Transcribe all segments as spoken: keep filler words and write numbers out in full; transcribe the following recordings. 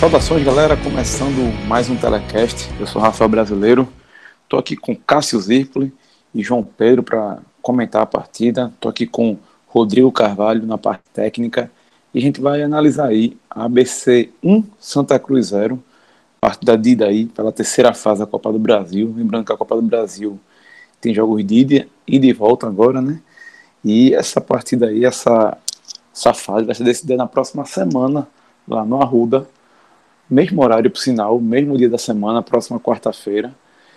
Saudações, galera, começando mais um Telecast. Eu sou Rafael Brasileiro, estou aqui com Cássio Zirpoli e João Pedro para comentar a partida. Estou aqui com Rodrigo Carvalho na parte técnica e a gente vai analisar aí a A B C um, Santa Cruz zero, partida de ida aí pela terceira fase da Copa do Brasil. Lembrando que a Copa do Brasil tem jogos de ida e de volta agora, né? E essa partida aí, essa, essa fase vai ser decidida na próxima semana, lá no Arruda. Mesmo horário, por sinal, mesmo dia da semana, próxima quarta-feira.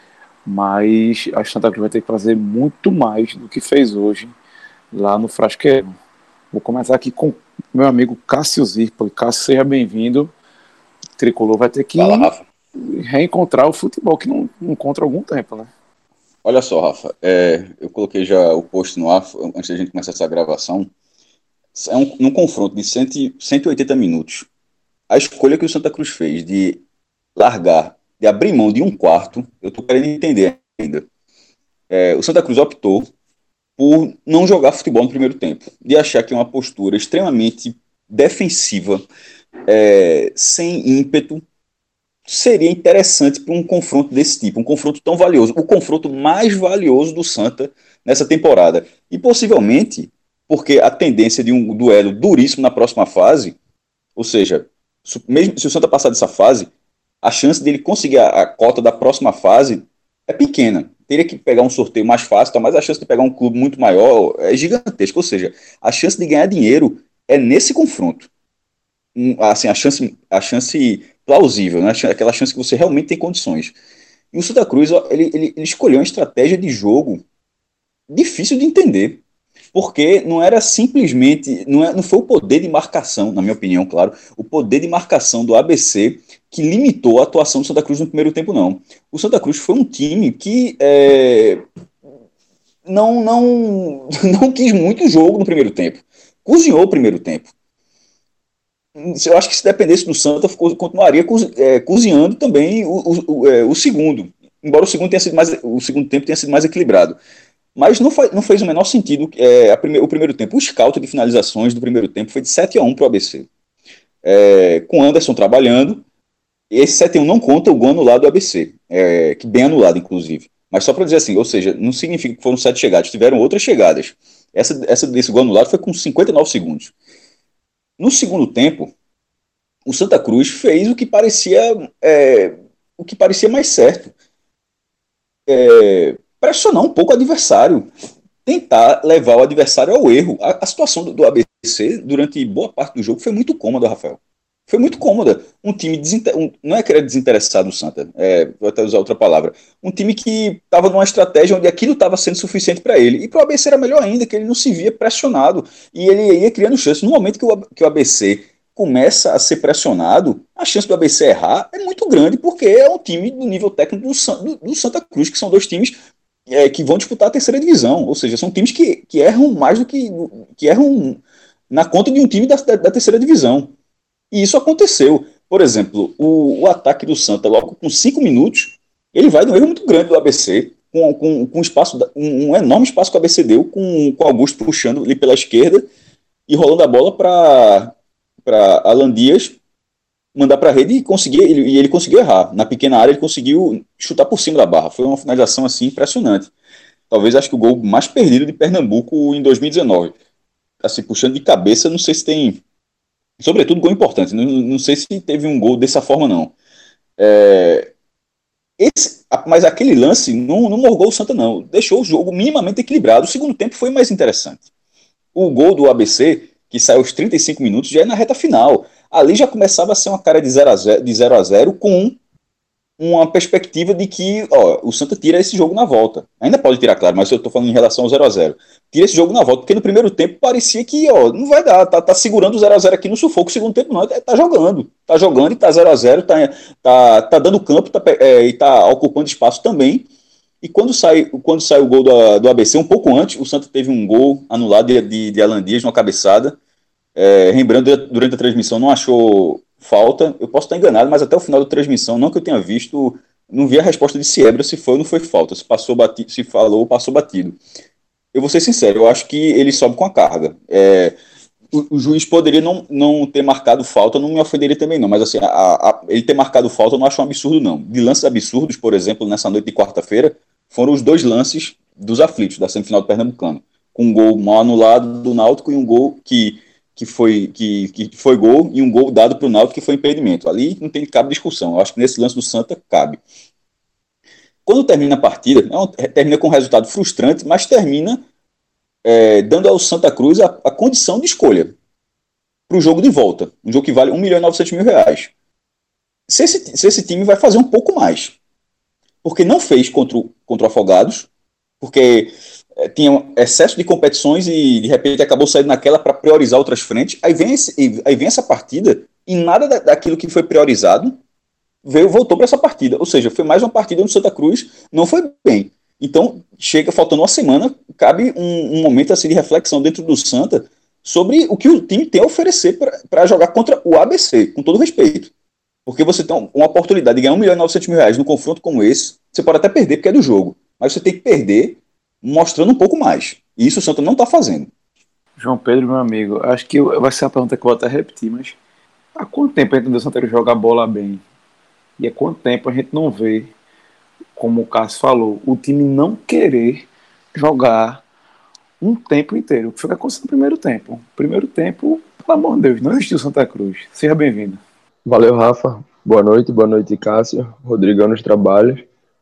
Mas a Santa Cruz vai ter que fazer muito mais do que fez hoje lá no Frasqueirão. Vou começar aqui com meu amigo Cássio Zirpoli. Cássio, seja bem-vindo. O Tricolor vai ter que Fala, Rafa. reencontrar o futebol que não encontra há algum tempo, né? Olha só, Rafa, é, eu coloquei já o post no ar antes da gente começar essa gravação. É um, num confronto de cem, cento e oitenta minutos. A escolha que o Santa Cruz fez de largar, de abrir mão de um quarto, eu estou querendo entender ainda. É, o Santa Cruz optou por não jogar futebol no primeiro tempo, de achar que é uma postura extremamente defensiva, é, sem ímpeto, seria interessante para um confronto desse tipo, um confronto tão valioso, o confronto mais valioso do Santa nessa temporada. E possivelmente, porque a tendência de um duelo duríssimo na próxima fase, ou seja, mesmo se o Santa passar dessa fase, a chance dele conseguir a, a cota da próxima fase é pequena. Teria que pegar um sorteio mais fácil, mas a chance de pegar um clube muito maior é gigantesca. Ou seja, a chance de ganhar dinheiro é nesse confronto. Assim, a chance, a chance plausível, né? Aquela chance que você realmente tem condições. E o Santa Cruz, ele, ele, ele escolheu uma estratégia de jogo difícil de entender, porque não era simplesmente, não, é, não foi o poder de marcação, na minha opinião, claro, o poder de marcação do A B C que limitou a atuação do Santa Cruz no primeiro tempo, não. O Santa Cruz foi um time que é, não, não, não quis muito jogo no primeiro tempo, cozinhou o primeiro tempo. Eu acho que se dependesse do Santa, continuaria é, cozinhando também o, o, o, é, o segundo, embora o segundo tenha sido mais, o segundo tempo tenha sido mais equilibrado. Mas não, foi, não fez o menor sentido é, a prime, o primeiro tempo. O scout de finalizações do primeiro tempo foi de sete a um para o A B C. É, com Anderson trabalhando, esse sete a um não conta o gol anulado do A B C, é, que bem anulado, inclusive. Mas só para dizer assim, ou seja, não significa que foram sete chegadas, tiveram outras chegadas. Essa, essa desse gol anulado foi com cinquenta e nove segundos. No segundo tempo, o Santa Cruz fez o que parecia, é, o que parecia mais certo. É, pressionar um pouco o adversário, tentar levar o adversário ao erro. A, a situação do, do A B C durante boa parte do jogo foi muito cômoda, Rafael. Foi muito cômoda. Um time desinter... um, não é que era desinteressado, Santa, é, vou até usar outra palavra. Um time que estava numa estratégia onde aquilo estava sendo suficiente para ele. E para o A B C era melhor ainda, que ele não se via pressionado e ele ia criando chances. No momento que o, que o A B C começa a ser pressionado, a chance do A B C errar é muito grande, porque é um time do nível técnico do, do, do Santa Cruz, que são dois times é, que vão disputar a terceira divisão. Ou seja, são times que, que erram mais do que, que erram na conta de um time da, da, da terceira divisão. E isso aconteceu. Por exemplo, o, o ataque do Santa, logo com cinco minutos, ele vai num erro muito grande do A B C, com, com, com espaço, um, um enorme espaço que o A B C deu, com, com o Augusto puxando ali pela esquerda e rolando a bola para Alan Dias mandar para a rede e conseguir, ele, e ele conseguiu errar. Na pequena área ele conseguiu chutar por cima da barra. Foi uma finalização assim impressionante. Talvez acho que o gol mais perdido de Pernambuco em dois mil e dezenove. Assim, puxando de cabeça, não sei se tem... Sobretudo gol importante. Não, não sei se teve um gol dessa forma, não. É... Esse, mas aquele lance não, não morgou o Santa, não. Deixou o jogo minimamente equilibrado. O segundo tempo foi mais interessante. O gol do A B C, que saiu aos trinta e cinco minutos, já é na reta final. Ali já começava a ser uma cara de zero a zero, de zero a zero com uma perspectiva de que ó, o Santa tira esse jogo na volta. Ainda pode tirar, claro, mas eu estou falando em relação ao zero a zero. Tira esse jogo na volta, porque no primeiro tempo parecia que ó, não vai dar, tá, tá segurando o zero a zero aqui no sufoco. O segundo tempo não, tá jogando. Tá jogando e tá zero a zero, tá, tá, tá dando campo tá, é, e tá ocupando espaço também. E quando sai, quando sai o gol do, do A B C, um pouco antes, o Santa teve um gol anulado de, de, de Alan Dias, numa cabeçada. É, Rembrandt, durante a transmissão, não achou falta. Eu posso estar enganado, mas até o final da transmissão, não que eu tenha visto, não vi a resposta de Siebra se foi ou não foi falta. Se passou batido, se falou, passou batido. Eu vou ser sincero, eu acho que ele sobe com a carga. É, o, o juiz poderia não, não ter marcado falta, não me ofenderia também não, mas assim, a, a, ele ter marcado falta eu não acho um absurdo não. De lances absurdos, por exemplo, nessa noite de quarta-feira, foram os dois lances dos aflitos, da semifinal do Pernambucano, com um gol mal anulado do Náutico e um gol que, que, foi, que, que foi gol e um gol dado para o Náutico que foi impedimento. Ali não tem cabe discussão, eu acho que nesse lance do Santa cabe. Quando termina a partida, é um, termina com um resultado frustrante, mas termina é, dando ao Santa Cruz a, a condição de escolha para o jogo de volta. Um jogo que vale um milhão e novecentos mil reais. Se esse, se esse time vai fazer um pouco mais. Porque não fez contra o, contra o Afogados, porque é, tinha excesso de competições e de repente acabou saindo naquela para priorizar outras frentes. Aí vem, esse, aí vem essa partida e nada da, daquilo que foi priorizado veio, voltou para essa partida. Ou seja, foi mais uma partida onde o Santa Cruz não foi bem. Então, chega faltando uma semana, cabe um, um momento assim, de reflexão dentro do Santa sobre o que o time tem a oferecer para jogar contra o A B C, com todo respeito. Porque você tem uma oportunidade de ganhar um milhão e novecentos mil reais num confronto como esse, você pode até perder porque é do jogo, mas você tem que perder mostrando um pouco mais. E isso o Santa não está fazendo. João Pedro, meu amigo, acho que vai ser a pergunta que eu vou até repetir, mas há quanto tempo a gente não vê o Santa jogar bola bem? E há quanto tempo a gente não vê, como o Cássio falou, o time não querer jogar um tempo inteiro? O que foi que aconteceu no primeiro tempo? Primeiro tempo, pelo amor de Deus, não existiu Santa Cruz. Seja bem-vindo. Valeu, Rafa. Boa noite, boa noite, Cássio. Rodrigão nos trabalhos.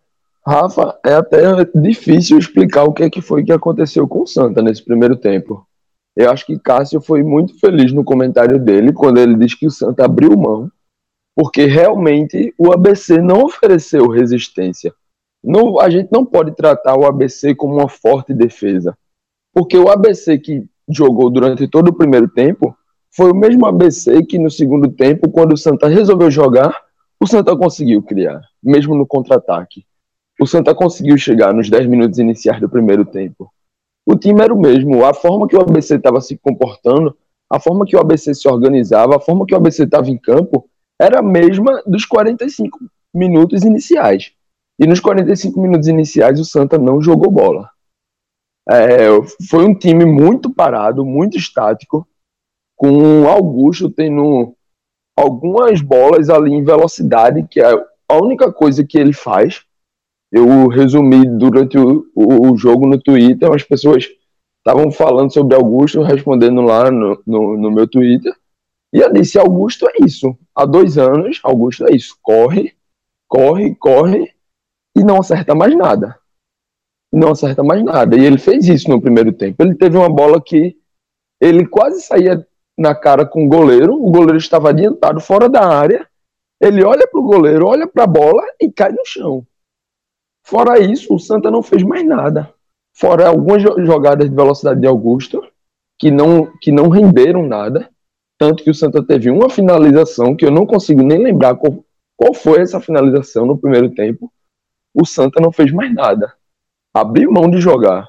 Rafa, é até difícil explicar o que é que foi que aconteceu com o Santa nesse primeiro tempo. Eu acho que Cássio foi muito feliz no comentário dele quando ele disse que o Santa abriu mão, porque realmente o A B C não ofereceu resistência. Não, a gente não pode tratar o A B C como uma forte defesa, porque o A B C que jogou durante todo o primeiro tempo foi o mesmo A B C que no segundo tempo, quando o Santa resolveu jogar, o Santa conseguiu criar, mesmo no contra-ataque. O Santa conseguiu chegar nos dez minutos iniciais do primeiro tempo. O time era o mesmo, a forma que o A B C estava se comportando, a forma que o A B C se organizava, a forma que o A B C estava em campo, era a mesma dos quarenta e cinco minutos iniciais. E nos quarenta e cinco minutos iniciais o Santa não jogou bola. É, foi um time muito parado, muito estático, com Augusto tendo algumas bolas ali em velocidade, que é a única coisa que ele faz. Eu resumi durante o, o, o jogo no Twitter, as pessoas estavam falando sobre Augusto, respondendo lá no, no, no meu Twitter, e eu disse, Augusto é isso. Há dois anos, Augusto é isso. Corre, corre, corre, e não acerta mais nada. Não acerta mais nada. E ele fez isso no primeiro tempo. Ele teve uma bola que ele quase saía na cara com o goleiro, o goleiro estava adiantado fora da área, ele olha para o goleiro, olha para a bola e cai no chão. Fora isso, o Santa não fez mais nada. Fora algumas jogadas de velocidade de Augusto, que não, que não renderam nada, tanto que o Santa teve uma finalização, que eu não consigo nem lembrar qual, qual foi essa finalização no primeiro tempo. O Santa não fez mais nada. Abriu mão de jogar.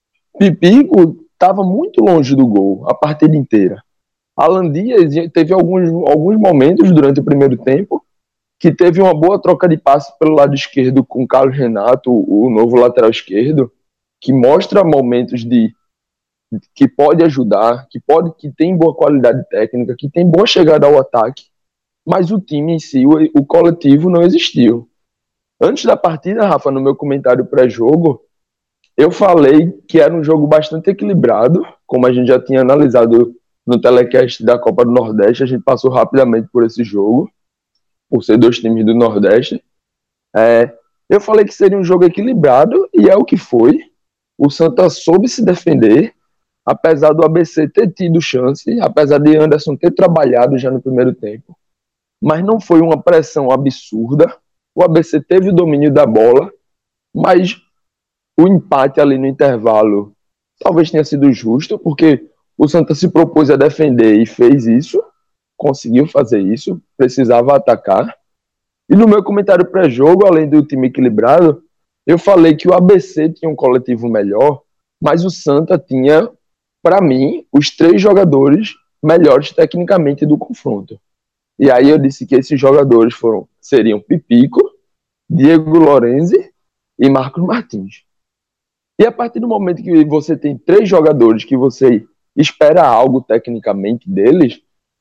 Pipico estava muito longe do gol a partida inteira. Alan Dias teve alguns, alguns momentos durante o primeiro tempo que teve uma boa troca de passes pelo lado esquerdo com o Carlos Renato, o novo lateral esquerdo, que mostra momentos de que pode ajudar, que pode, que tem boa qualidade técnica, que tem boa chegada ao ataque, mas o time em si, o, o coletivo não existiu. Antes da partida, Rafa, no meu comentário pré-jogo, eu falei que era um jogo bastante equilibrado, como a gente já tinha analisado no telecast da Copa do Nordeste, a gente passou rapidamente por esse jogo, por ser dois times do Nordeste. É, eu falei que seria um jogo equilibrado, e é o que foi. O Santa soube se defender, apesar do A B C ter tido chance, apesar de Anderson ter trabalhado já no primeiro tempo, mas não foi uma pressão absurda. O A B C teve o domínio da bola, mas o empate ali no intervalo talvez tenha sido justo, porque o Santa se propôs a defender e fez isso, conseguiu fazer isso, precisava atacar. E no meu comentário pré-jogo, além do time equilibrado, eu falei que o A B C tinha um coletivo melhor, mas o Santa tinha, para mim, os três jogadores melhores tecnicamente do confronto. E aí eu disse que esses jogadores foram, seriam Pipico, Diego Lorenzi e Marcos Martins. E a partir do momento que você tem três jogadores que você espera algo tecnicamente deles,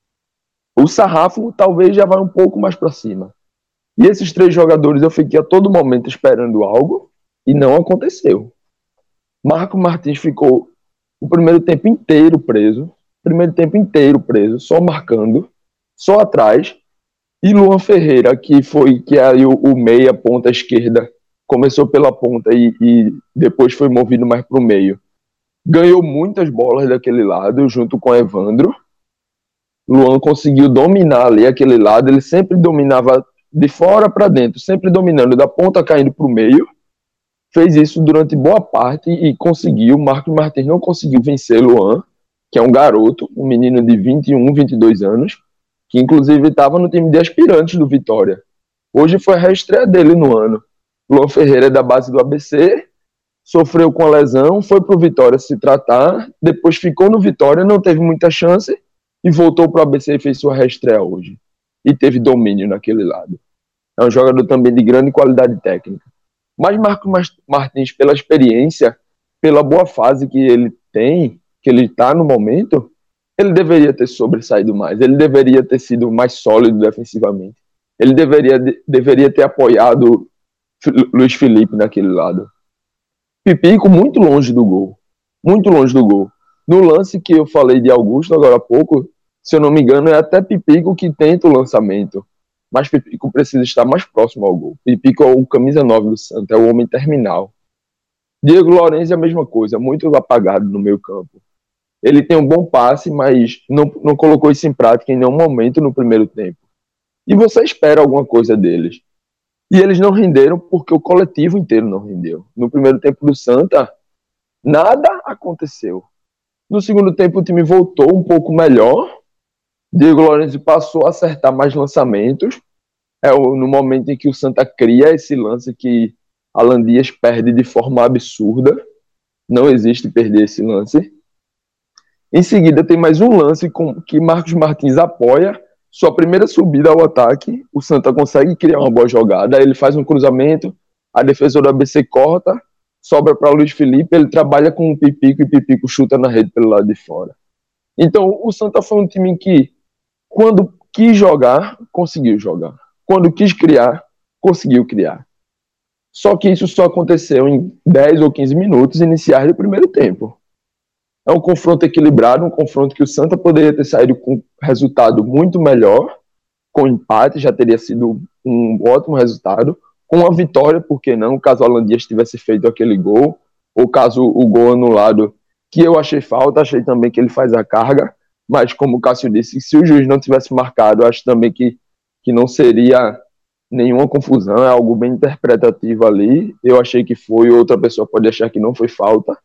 o sarrafo talvez já vai um pouco mais para cima. E esses três jogadores eu fiquei a todo momento esperando algo e não aconteceu. Marco Martins ficou o primeiro tempo inteiro preso, primeiro tempo inteiro preso, só marcando, só atrás. E Luan Ferreira, que foi que aí o, o meia ponta esquerda, começou pela ponta e, e depois foi movido mais para o meio. Ganhou muitas bolas daquele lado, junto com Evandro. Luan conseguiu dominar ali aquele lado, ele sempre dominava de fora para dentro, sempre dominando, da ponta caindo para o meio. Fez isso durante boa parte e conseguiu. Marcos Martins não conseguiu vencer Luan, que é um garoto, um menino de vinte e um, vinte e dois anos, que inclusive estava no time de aspirantes do Vitória. Hoje foi a reestreia dele no ano. Luan Ferreira é da base do A B C, sofreu com a lesão, foi para o Vitória se tratar, depois ficou no Vitória, não teve muita chance e voltou para o A B C e fez sua reestreia hoje. E teve domínio naquele lado. É um jogador também de grande qualidade técnica. Mas Marcos Martins, pela experiência, pela boa fase que ele tem, que ele está no momento, ele deveria ter sobressaído mais, ele deveria ter sido mais sólido defensivamente. Ele deveria, de, deveria ter apoiado Luiz Felipe naquele lado. Pipico muito longe do gol. Muito longe do gol. No lance que eu falei de Augusto agora há pouco, se eu não me engano, é até Pipico que tenta o lançamento. Mas Pipico precisa estar mais próximo ao gol. Pipico é o camisa nove do Santa, é o homem terminal. Diego Lourenço é a mesma coisa, muito apagado no meio campo. Ele tem um bom passe, mas não, não colocou isso em prática em nenhum momento no primeiro tempo. E você espera alguma coisa deles. E eles não renderam porque o coletivo inteiro não rendeu. No primeiro tempo do Santa, nada aconteceu. No segundo tempo, o time voltou um pouco melhor. Diego Lourenço passou a acertar mais lançamentos. É no momento em que o Santa cria esse lance que Alan Dias perde de forma absurda. Não existe perder esse lance. Em seguida, tem mais um lance com, que Marcos Martins apoia. Sua primeira subida ao ataque, o Santa consegue criar uma boa jogada, ele faz um cruzamento, a defesa do A B C corta, sobra para Luiz Felipe, ele trabalha com o Pipico e o Pipico chuta na rede pelo lado de fora. Então, o Santa foi um time que, quando quis jogar, conseguiu jogar. Quando quis criar, conseguiu criar. Só que isso só aconteceu em dez ou quinze minutos iniciais do primeiro tempo. É um confronto equilibrado, um confronto que o Santa poderia ter saído com um resultado muito melhor, com empate, já teria sido um ótimo resultado, com uma vitória, por que não, caso o Alan Dias tivesse feito aquele gol, ou caso o gol anulado, que eu achei falta, achei também que ele faz a carga, mas como o Cássio disse, se o juiz não tivesse marcado, acho também que, que não seria nenhuma confusão, é algo bem interpretativo ali, eu achei que foi, outra pessoa pode achar que não foi falta.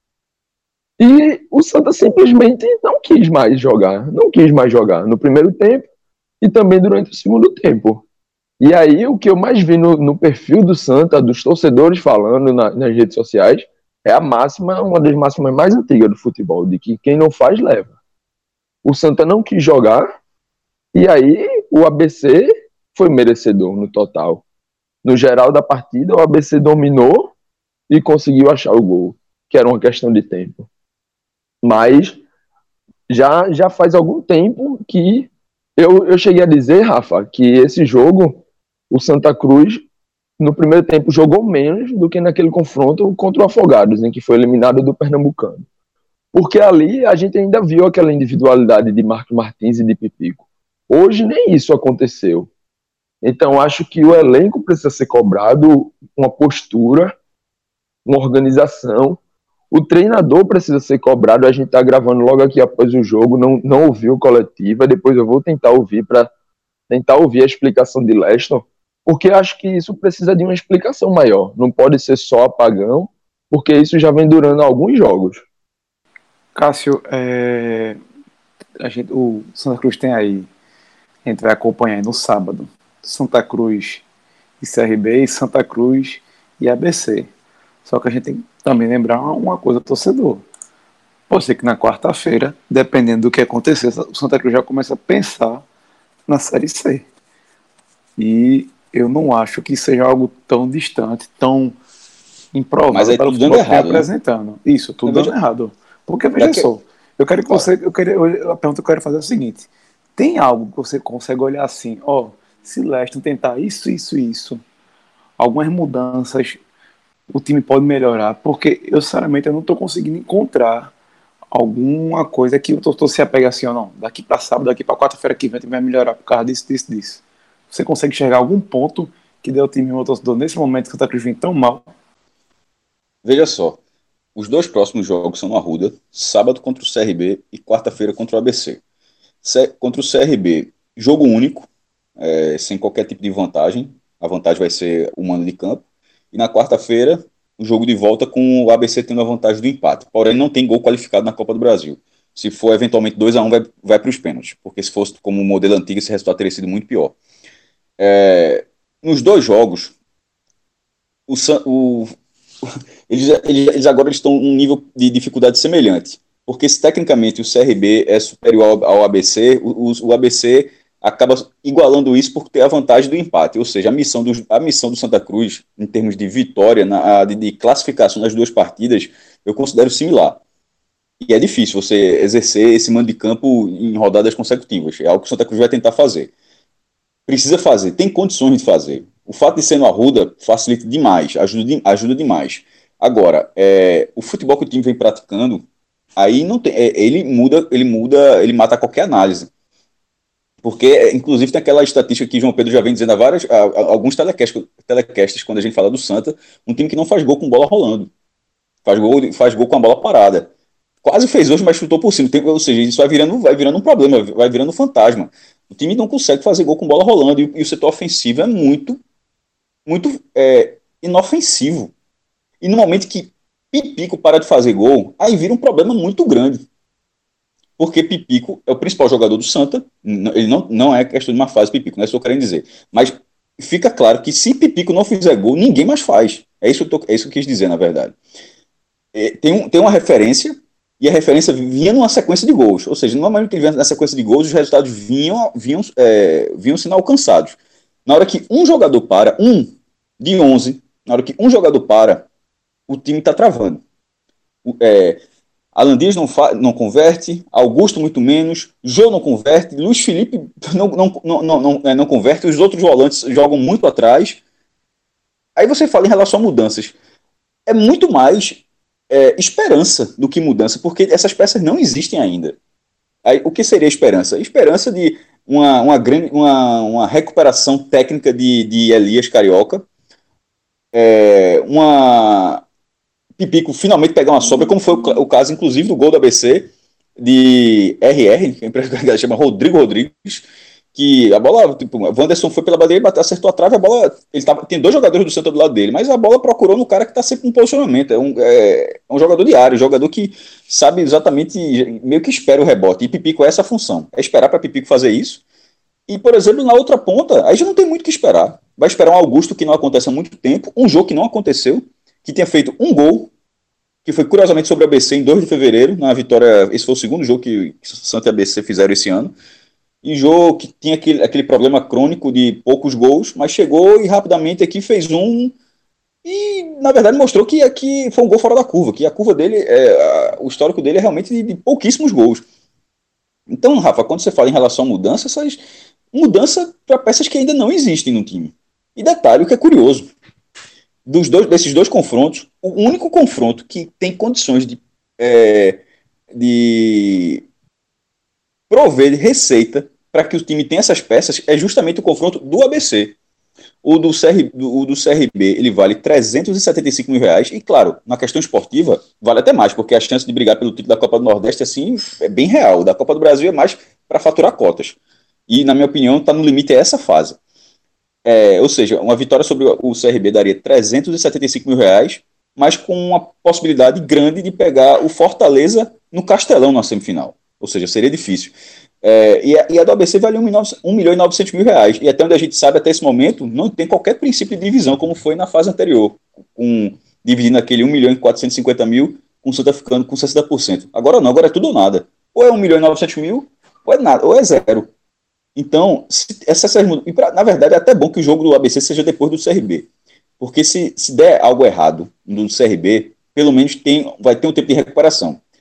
E o Santa simplesmente não quis mais jogar, não quis mais jogar no primeiro tempo e também durante o segundo tempo. E aí o que eu mais vi no, no perfil do Santa, dos torcedores falando na, nas redes sociais, é a máxima, uma das máximas mais antigas do futebol, de que quem não faz, leva. O Santa não quis jogar e aí o A B C foi merecedor no total. No geral da partida, o A B C dominou e conseguiu achar o gol, que era uma questão de tempo. Mas já, já faz algum tempo que eu, eu cheguei a dizer, Rafa, que esse jogo, o Santa Cruz, no primeiro tempo, jogou menos do que naquele confronto contra o Afogados, em que foi eliminado do Pernambucano. Porque ali a gente ainda viu aquela individualidade de Marcos Martins e de Pipico. Hoje nem isso aconteceu. Então acho que o elenco precisa ser cobrado, uma postura, uma organização. O treinador precisa ser cobrado. A gente está gravando logo aqui após o jogo, não, não ouviu coletiva, depois eu vou tentar ouvir para tentar ouvir a explicação de Leston, porque acho que isso precisa de uma explicação maior. Não pode ser só apagão, porque isso já vem durando alguns jogos. Cássio, é... a gente, o Santa Cruz tem aí, a gente vai acompanhar aí no sábado, Santa Cruz e C R B, e Santa Cruz e A B C. Só que a gente tem que também lembrar uma coisa, torcedor. Pode ser que na quarta-feira, dependendo do que acontecer, o Santa Cruz já começa a pensar na Série C. E eu não acho que seja algo tão distante, tão improvável. Mas é para tudo o dando futebol que vem errado, né? apresentando. Isso, tudo Não, dando veja- errado. Porque, veja Daqui- só, Eu quero que você, eu quero, a pergunta que eu quero fazer é o seguinte: tem algo que você consegue olhar assim, ó, se Leston tentar isso, isso, isso, algumas mudanças, o time pode melhorar? Porque eu, sinceramente, eu não estou conseguindo encontrar alguma coisa que o torcedor se apega assim, ou não, daqui para sábado, daqui para quarta-feira que vem, o time vai melhorar por causa disso, disso, disso. Você consegue enxergar algum ponto que deu ao time o torcedor nesse momento que o Santa Cruz vem tão mal? Veja só, os dois próximos jogos são no Arruda, sábado contra o C R B e quarta-feira contra o A B C. C- contra o C R B, jogo único, é, sem qualquer tipo de vantagem. A vantagem vai ser o mando de campo. E na quarta-feira, o jogo de volta com o A B C tendo a vantagem do empate. Porém, não tem gol qualificado na Copa do Brasil. Se for eventualmente dois a um, vai, vai para os pênaltis. Porque se fosse como o modelo antigo, esse resultado teria sido muito pior. É, nos dois jogos, o, San- o, eles, eles, eles agora estão em um nível de dificuldade semelhante. Porque se tecnicamente o C R B é superior ao, ao A B C, o, o, o A B C acaba igualando isso por ter a vantagem do empate. Ou seja, a missão do, a missão do Santa Cruz, em termos de vitória, na, de, de classificação nas duas partidas, eu considero similar. E é difícil você exercer esse mando de campo em rodadas consecutivas. É algo que o Santa Cruz vai tentar fazer. Precisa fazer, tem condições de fazer. O fato de ser no Arruda facilita demais, ajuda, de, ajuda demais. Agora, é, o futebol que o time vem praticando, aí não tem, é, ele muda, ele muda, ele mata qualquer análise. Porque, inclusive, tem aquela estatística que João Pedro já vem dizendo há, várias, há, há alguns telecasts, telecasts, quando a gente fala do Santa, um time que não faz gol com bola rolando. Faz gol, faz gol com a bola parada. Quase fez hoje, mas chutou por cima. Tem, ou seja, isso vai virando, vai virando um problema, vai virando um fantasma. O time não consegue fazer gol com bola rolando e, e o setor ofensivo é muito, muito é, inofensivo. E no momento que Pipico para de fazer gol, aí vira um problema muito grande. Porque Pipico é o principal jogador do Santa. Ele não, não é questão de uma fase Pipico, não é isso que eu quero dizer. Mas fica claro que se Pipico não fizer gol, ninguém mais faz. É isso que eu, tô, é isso que eu quis dizer, na verdade. É, tem, um, tem uma referência, e a referência vinha numa sequência de gols. Ou seja, normalmente que ele vinha na sequência de gols, os resultados vinham, vinham, é, vinham sendo alcançados. Na hora que um jogador para, um de onze, na hora que um jogador para, o time está travando. O, é, Alan Dias não, fa- não converte, Augusto muito menos, Jô não converte, Luiz Felipe não, não, não, não, não, é, não converte, os outros volantes jogam muito atrás. Aí você fala em relação a mudanças. É muito mais é, esperança do que mudança, porque essas peças não existem ainda. Aí, o que seria esperança? Esperança de uma, uma, grande, uma, uma recuperação técnica de, de Elias Carioca, é, uma Pipico finalmente pegar uma sobra, como foi o, o caso, inclusive, do gol do A B C de R R, que a empresa chama Rodrigo Rodrigues, que a bola, tipo, o Wanderson foi pela bandeira, bateu, acertou a trave, a bola, ele tava, tem dois jogadores do Santa do lado dele, mas a bola procurou no cara que está sempre no posicionamento, é um, é, é um jogador de área, um jogador que sabe exatamente, meio que espera o rebote, e Pipico é essa função, é esperar para Pipico fazer isso, e, por exemplo, na outra ponta, aí já não tem muito o que esperar, vai esperar um Augusto que não acontece há muito tempo, um jogo que não aconteceu, que tinha feito um gol, que foi curiosamente sobre a A B C em dois de fevereiro, na vitória, esse foi o segundo jogo que, que Santa e A B C fizeram esse ano, e jogo que tinha aquele, aquele problema crônico de poucos gols, mas chegou e rapidamente aqui fez um e, na verdade, mostrou que aqui foi um gol fora da curva, que a curva dele, é, o histórico dele é realmente de, de pouquíssimos gols. Então, Rafa, quando você fala em relação a mudança, essas mudança para peças que ainda não existem no time. E detalhe, o que é curioso, dos dois, desses dois confrontos, o único confronto que tem condições de, é, de prover receita para que o time tenha essas peças é justamente o confronto do A B C. O do, C R, do, o do C R B ele vale trezentos e setenta e cinco mil reais e, claro, na questão esportiva vale até mais, porque a chance de brigar pelo título da Copa do Nordeste assim, é bem real. Da Copa do Brasil é mais para faturar cotas. E, na minha opinião, está no limite é essa fase. É, ou seja, uma vitória sobre o C R B daria trezentos e setenta e cinco mil reais, mas com uma possibilidade grande de pegar o Fortaleza no Castelão na semifinal. Ou seja, seria difícil. É, e, a, e a do A B C valia um milhão e novecentos mil reais. E até onde a gente sabe, até esse momento, não tem qualquer princípio de divisão, como foi na fase anterior, com, dividindo aquele um milhão e quatrocentos e cinquenta mil, com o Santa ficando com sessenta por cento. Agora não, agora é tudo ou nada. Ou é um milhão e novecentos mil, ou é nada, ou é zero. Então, se, essa, e pra, na verdade, é até bom que o jogo do A B C seja depois do C R B. Porque se, se der algo errado no C R B, pelo menos tem, vai ter um tempo de recuperação.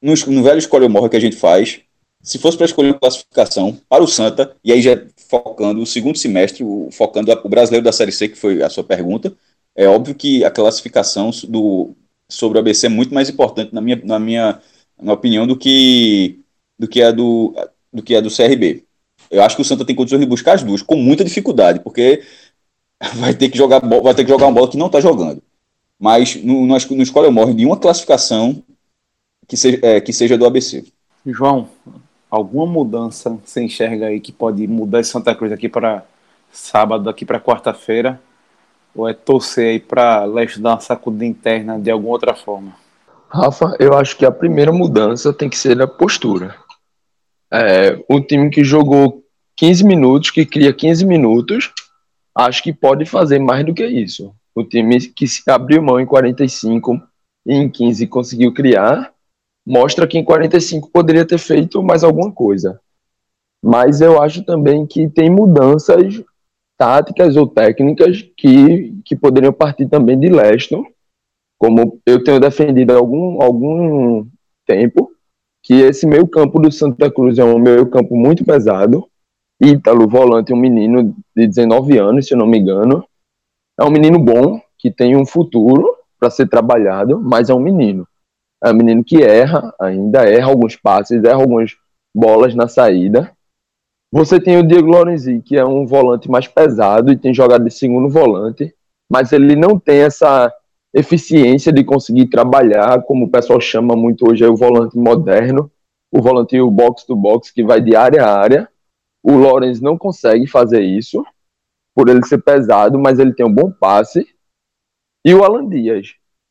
no, no velho escolha ou morre que a gente faz, se fosse para escolher uma classificação para o Santa, e aí já focando o segundo semestre, o, focando o brasileiro da Série C, que foi a sua pergunta, é óbvio que a classificação do, sobre o A B C é muito mais importante, na minha, na minha na opinião, do que, do, que a do, do que a do C R B. Eu acho que o Santa tem condições de buscar as duas, com muita dificuldade, porque vai ter que jogar, vai ter que jogar uma bola que não está jogando. Mas no, no, no escolha ou morre de uma classificação que seja, é, que seja do A B C. João, alguma mudança você enxerga aí que pode mudar esse Santa Cruz aqui para sábado, aqui para quarta-feira? Ou é torcer aí para Leste dar uma sacudida interna de alguma outra forma? Rafa, eu acho que a primeira mudança tem que ser a postura. É, o time que jogou quinze minutos, que cria quinze minutos, acho que pode fazer mais do que isso. O time que se abriu mão em quarenta e cinco e em quinze conseguiu criar, mostra que em quarenta e cinco poderia ter feito mais alguma coisa. Mas eu acho também que tem mudanças táticas ou técnicas que, que poderiam partir também de Leston, como eu tenho defendido há algum, algum tempo, que esse meio campo do Santa Cruz é um meio campo muito pesado. Ítalo, volante, um menino de dezenove anos, se eu não me engano. É um menino bom, que tem um futuro para ser trabalhado, mas é um menino. É um menino que erra, ainda erra alguns passes, erra algumas bolas na saída. Você tem o Diego Lorenzi, que é um volante mais pesado e tem jogado de segundo volante, mas ele não tem essa eficiência de conseguir trabalhar, como o pessoal chama muito hoje, é o volante moderno, o volante o box to box, que vai de área a área. O Lorenzi não consegue fazer isso, por ele ser pesado, mas ele tem um bom passe. E o Alan Dias.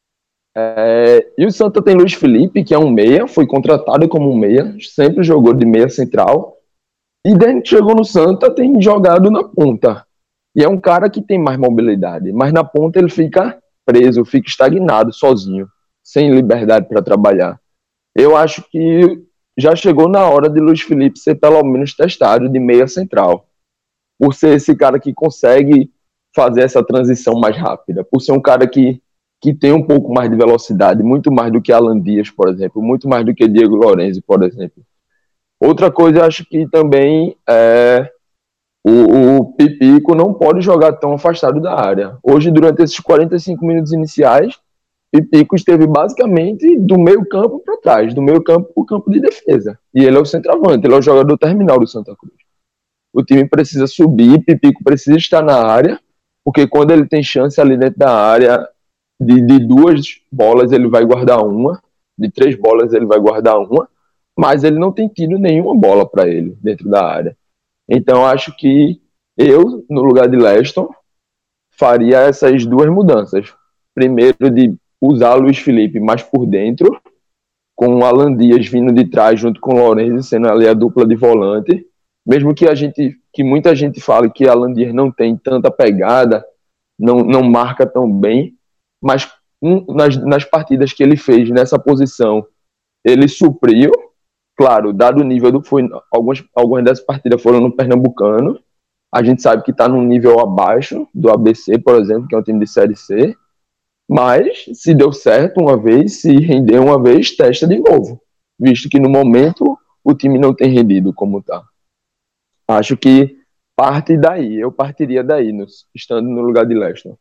É... E o Santa tem Luiz Felipe, que é um meia, foi contratado como um meia, sempre jogou de meia central. E desde que chegou no Santa, tem jogado na ponta. E é um cara que tem mais mobilidade, mas na ponta ele fica preso, fica estagnado, sozinho, sem liberdade para trabalhar. Eu acho que já chegou na hora de Luiz Felipe ser pelo menos testado de meia central, por ser esse cara que consegue fazer essa transição mais rápida, por ser um cara que, que tem um pouco mais de velocidade, muito mais do que Alan Dias, por exemplo, muito mais do que Diego Lorenzi, por exemplo. Outra coisa, eu acho que também é, o, o Pipico não pode jogar tão afastado da área. Hoje, durante esses quarenta e cinco minutos iniciais, Pipico esteve basicamente do meio campo para trás, do meio campo para o campo de defesa. E ele é o centroavante, ele é o jogador terminal do Santa Cruz. O time precisa subir, Pipico precisa estar na área, porque quando ele tem chance ali dentro da área, de, de duas bolas ele vai guardar uma, de três bolas ele vai guardar uma, mas ele não tem tido nenhuma bola para ele dentro da área. Então acho que eu, no lugar de Leston, faria essas duas mudanças. Primeiro, de usar Luiz Felipe mais por dentro, com o Alan Dias vindo de trás junto com o Lorenzi, sendo ali a dupla de volante. Mesmo que a gente, que muita gente fale que Alan Dias não tem tanta pegada, não, não marca tão bem, mas um, nas, nas partidas que ele fez nessa posição, ele supriu. Claro, dado o nível do foi, algumas, algumas dessas partidas foram no Pernambucano. A gente sabe que está num nível abaixo do A B C, por exemplo, que é um time de Série C. Mas, se deu certo uma vez, se rendeu uma vez, testa de novo. Visto que, no momento, o time não tem rendido como está. Acho que parte daí. Eu partiria daí, no, estando no lugar de Leston.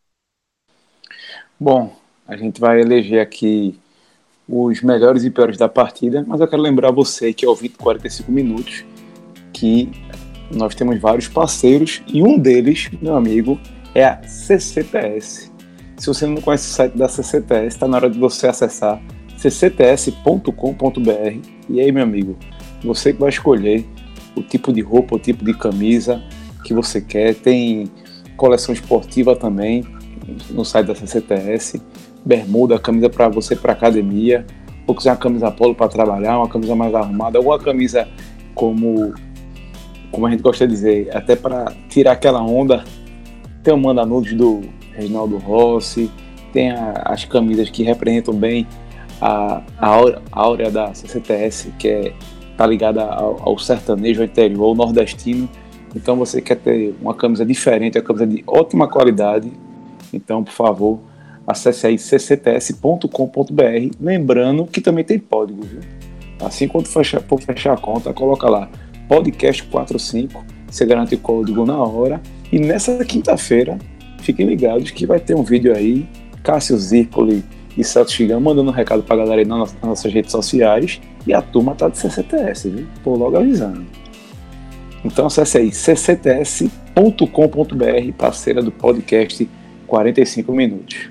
Bom, a gente vai eleger aqui os melhores e piores da partida, mas eu quero lembrar você que ouviu quarenta e cinco minutos que nós temos vários parceiros e um deles, meu amigo, é a C C T S. Se você não conhece o site da C C T S, está na hora de você acessar c c t s ponto com ponto b r e aí, meu amigo, você que vai escolher o tipo de roupa, o tipo de camisa que você quer. Tem coleção esportiva também no site da C C T S, bermuda, camisa para você para academia, ou quiser uma camisa polo para trabalhar, uma camisa mais arrumada, alguma camisa como, como a gente gosta de dizer, até para tirar aquela onda. Tem o manda nudes do Reginaldo Rossi, tem a, as camisas que representam bem a, a, áurea, a áurea da C C T S, que é, tá ligada ao, ao sertanejo, ao interior, ao nordestino. Então você quer ter uma camisa diferente, uma camisa de ótima qualidade, então, por favor, acesse aí c c t s ponto com ponto b r. Lembrando que também tem código, viu? Assim, quando for fechar, for fechar a conta, coloca lá podcast quarenta e cinco, você garante o código na hora. E nessa quinta-feira, fiquem ligados que vai ter um vídeo aí, Cássio Zirpoli e Celso Chigam mandando um recado pra galera aí nas nossas redes sociais. E a turma tá de C C T S, viu? Pô, logo avisando. Então acesse aí c c t s ponto com ponto b r, parceira do podcast quarenta e cinco minutos.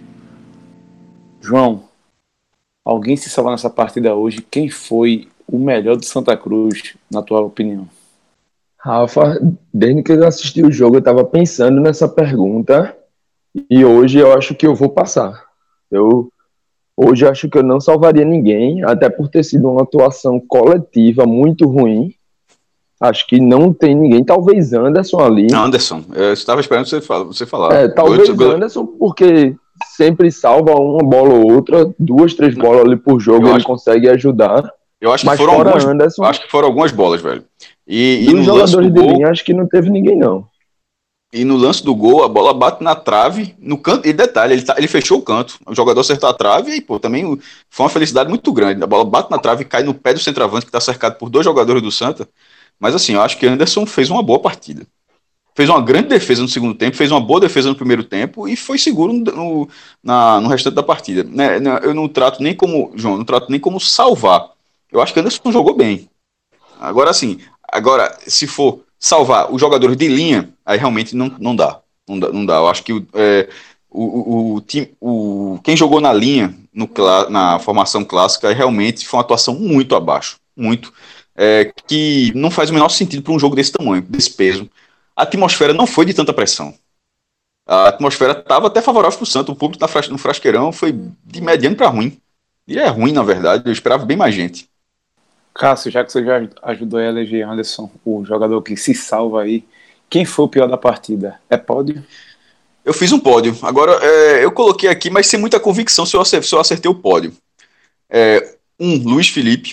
João, alguém se salvar nessa partida hoje? Quem foi o melhor do Santa Cruz, na tua opinião? Rafa, desde que eu assisti o jogo, eu estava pensando nessa pergunta e hoje eu acho que eu vou passar. Eu, hoje eu acho que eu não salvaria ninguém, até por ter sido uma atuação coletiva muito ruim. Acho que não tem ninguém, talvez Anderson ali. Anderson, eu estava esperando você falar. Você falar. É, talvez eu, Anderson, porque sempre salva uma bola ou outra, duas, três bolas ali por jogo, ele acho, consegue ajudar. Eu acho que mas foram fora algumas, Anderson, acho que foram algumas bolas, velho. E, e no jogadores lance do de gol, linha, acho que não teve ninguém, não. E no lance do gol, a bola bate na trave, no canto, e detalhe, ele, tá, ele fechou o canto. O jogador acertou a trave e, pô, também foi uma felicidade muito grande. A bola bate na trave e cai no pé do centroavante, que está cercado por dois jogadores do Santa. Mas assim, eu acho que Anderson fez uma boa partida. Fez uma grande defesa no segundo tempo, fez uma boa defesa no primeiro tempo e foi seguro no, no, na, no restante da partida. Né, eu não trato nem como, João, não trato nem como salvar. Eu acho que Anderson jogou bem. Agora sim, agora, se for salvar os jogadores de linha, aí realmente não, não dá. Não dá, não dá. Eu acho que é, o, o, o, time, o, quem jogou na linha, no, na formação clássica, realmente foi uma atuação muito abaixo. Muito. É, que não faz o menor sentido para um jogo desse tamanho, desse peso. A atmosfera não foi de tanta pressão. A atmosfera estava até favorável para o Santos. O público no Frasqueirão foi de mediano para ruim. E é ruim, na verdade. Eu esperava bem mais gente. Cássio, já que você já ajudou a eleger Anderson, o jogador que se salva aí, quem foi o pior da partida? É pódio? Eu fiz um pódio. Agora, é, eu coloquei aqui, mas sem muita convicção se eu acertei, se eu acertei o pódio. É, um, Luiz Felipe.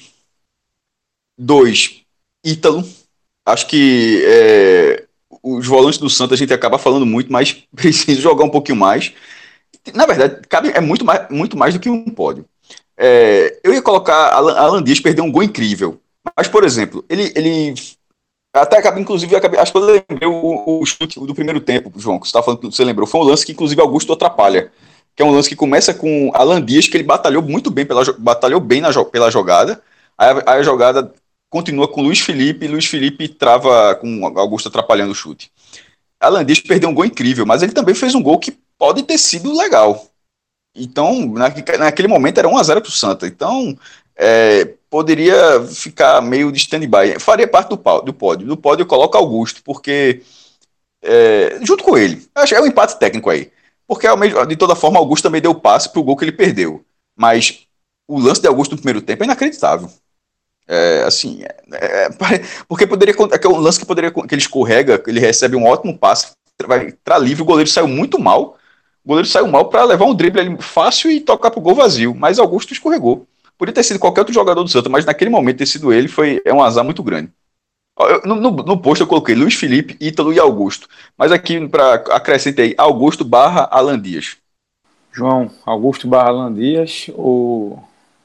Dois, Ítalo. Acho que é, os volantes do Santos a gente acaba falando muito, mas precisa jogar um pouquinho mais. Na verdade, cabe, é muito mais, muito mais do que um pódio. É, eu ia colocar Alan Dias, perder um gol incrível. Mas, por exemplo, ele, ele até acabei, inclusive, acabei, acho que eu lembrei o, o chute do primeiro tempo, João, que você estava falando que você lembrou. Foi um lance que, inclusive, Augusto atrapalha. Que é um lance que começa com Alan Dias, que ele batalhou muito bem, pela, batalhou bem na, pela jogada. Aí a, a jogada continua com Luiz Felipe, e Luiz Felipe trava com Augusto atrapalhando o chute. Alan Dias perdeu um gol incrível, mas ele também fez um gol que pode ter sido legal. Então, na, naquele momento era um a zero para o Santa. Então, é, poderia ficar meio de stand-by. Faria parte do, do pódio. Do pódio eu coloco Augusto, porque é, junto com ele. Acho que é um empate técnico aí. Porque de toda forma, Augusto também deu passe para o gol que ele perdeu. Mas o lance de Augusto no primeiro tempo é inacreditável. É, assim, é, é, porque poderia é um lance que poderia que ele escorrega, ele recebe um ótimo passe, vai entrar livre, o goleiro saiu muito mal. O goleiro saiu mal para levar um drible ali fácil e tocar pro gol vazio, mas Augusto escorregou. Podia ter sido qualquer outro jogador do Santa, mas naquele momento ter sido ele foi é um azar muito grande. Eu, no, no, no post eu coloquei Luiz Felipe, Ítalo e Augusto, mas aqui para acrescentei Augusto barra Alan Dias. João, Augusto barra Alan Dias ou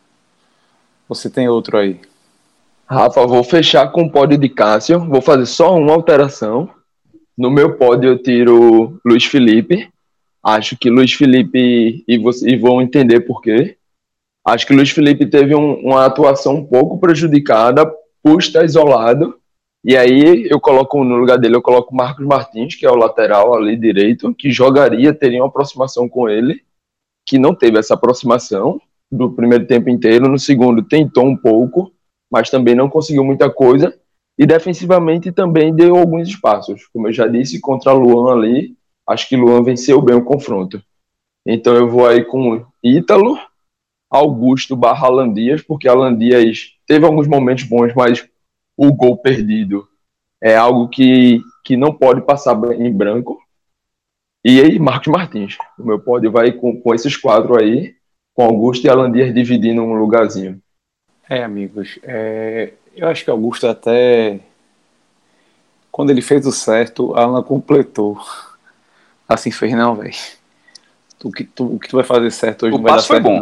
você tem outro aí? Rafa, vou fechar com o pódio de Cássio, vou fazer só uma alteração. No meu pódio eu tiro Luiz Felipe. Acho que Luiz Felipe, e, você, e vão entender por quê, acho que Luiz Felipe teve um, uma atuação um pouco prejudicada por estar isolado, e aí eu coloco no lugar dele, eu coloco Marcos Martins, que é o lateral ali direito, que jogaria, teria uma aproximação com ele, que não teve essa aproximação do primeiro tempo inteiro, no segundo tentou um pouco, mas também não conseguiu muita coisa, e defensivamente também deu alguns espaços, como eu já disse, contra Luan ali, acho que Luan venceu bem o confronto. Então eu vou aí com Ítalo, Augusto barra Alan Dias, porque Alan Dias teve alguns momentos bons, mas o gol perdido é algo que, que não pode passar em branco. E aí Marcos Martins. O meu pódio vai com, com esses quatro aí, com Augusto e Alan Dias dividindo um lugarzinho. É, amigos, é, eu acho que Augusto até quando ele fez o certo, Alan completou. Assim fez não, velho. O que tu, o que tu vai fazer certo hoje O não vai dar passe foi certo, bom. não.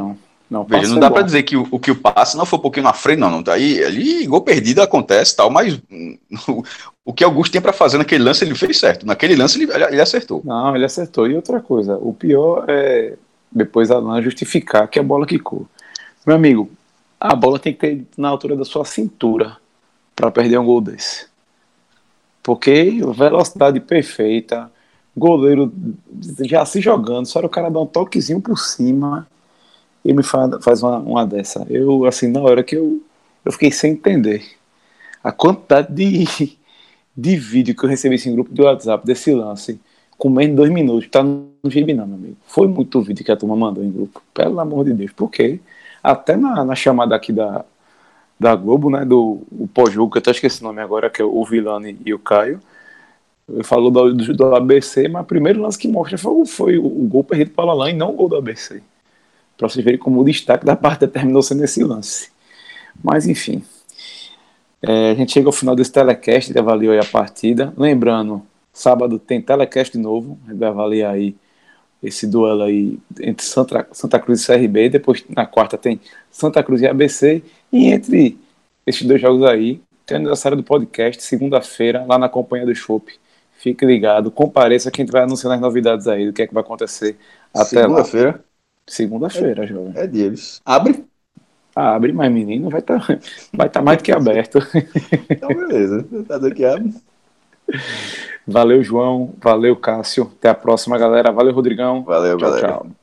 Não, Veja, não dá para dizer que o, o que o passe não foi um pouquinho na frente, não. não tá aí, ali, gol perdido acontece tal, mas o, o que Augusto tinha para fazer naquele lance, ele fez certo. Naquele lance, ele, ele acertou. Não, ele acertou. E outra coisa, o pior é depois a Alan justificar que a bola quicou. Meu amigo, a bola tem que ter na altura da sua cintura para perder um gol desse. Porque velocidade perfeita, goleiro já se jogando, só era o cara dar um toquezinho por cima e me faz, faz uma, uma dessa. Eu, assim, na hora que eu, eu fiquei sem entender a quantidade de, de vídeo que eu recebi em grupo de WhatsApp desse lance, com menos de dois minutos, tá no gibi não, meu amigo. Foi muito vídeo que a turma mandou em grupo, pelo amor de Deus. Por quê? Até na, na chamada aqui da, da Globo, né, do o pós-jogo, que eu até esqueci o nome agora, que é o Vilani e o Caio, falou do, do, do A B C, mas o primeiro lance que mostra foi, foi o, o gol perdido para o Alain e não o gol do A B C. Para vocês verem como o destaque da partida terminou sendo esse lance. Mas enfim, é, a gente chega ao final desse telecast, ele avaliou aí a partida. Lembrando, sábado tem telecast de novo, a gente vai avaliar aí esse duelo aí entre Santa, Santa Cruz e C R B, depois na quarta tem Santa Cruz e A B C, e entre esses dois jogos aí, tem o aniversário do podcast, segunda-feira, lá na Companhia do Chopp. Fique ligado, compareça que a gente vai anunciando as novidades aí, do que é que vai acontecer até lá. Segunda-feira? Segunda-feira, é, jovem. É deles. Abre? Ah, abre, mas menino, vai estar tá, vai tá mais do que aberto. Então, beleza. Tá daqui abre. Valeu, João. Valeu, Cássio. Até a próxima, galera. Valeu, Rodrigão. Valeu, tchau, galera. Tchau.